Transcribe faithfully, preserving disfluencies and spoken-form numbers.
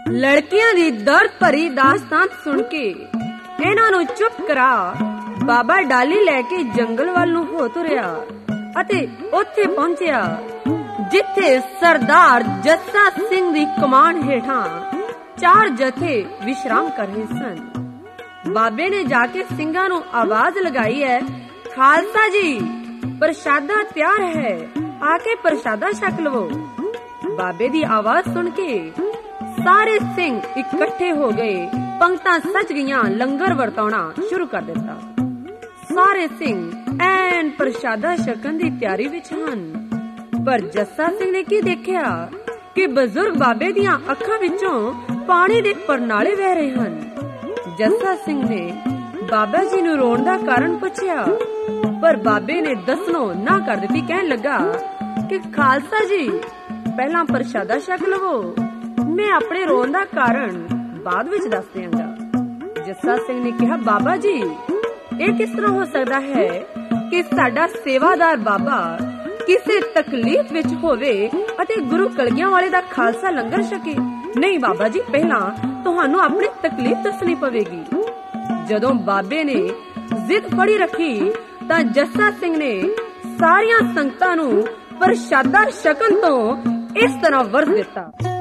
लड़कियां दी दर्द भरी दास्तान सुन के इन्हां नूं चुप करा बाबा डाली लैके जंगल वल नूं हो तुरिया अते उत्थे पहुंचिया जिथे सरदार जस्सा सिंह दी कमान हेठां चार जथे विश्राम कर रहे सन। बाबे ने जाके सिंघां नूं आवाज लगाई है, खालसा जी प्रसादा तैयार है, आके प्रसादा छक लवो। बाबे दी आवाज सुन के सारे सिंह इकट्ठे हो गए, पंक्तां सज गईयां, लंगर वरताउणा शुरू कर दिता। सारे सिंह ऐन प्रसादा छकन दी तैयारी विच हन, पर जस्सा सिंह ने की देखिया कि बजुर्ग बाबे दियां अखां विचों पानी दे परनाले वह रहे हन। जस्सा सिंह ने बाबा जी नूं रोण दा कारण पुछया, पर बाबे ने दसनों ना कर दित्ती। कहन लगा कि खालसा जी पहला प्रसादा छक लवो, मैं अपने रोण दा कारण बाद विच दस दियांगा। जस्सा सिंह ने कहा, बाबा जी ये किस तरह हो सकता है कि साडा सेवादार बाबा किसी तकलीफ विच होवे अते गुरु कलगियां वाले दा खालसा लंगर छके। नहीं बाबा जी, पहला तुहानू अपनी तकलीफ दसनी पवेगी। जदों बाबे ने जिद फड़ी रखी तां जस्सा सिंह ने सारियां संगतां नू प्रसादा छकन तो इस तरह वर्त दिता।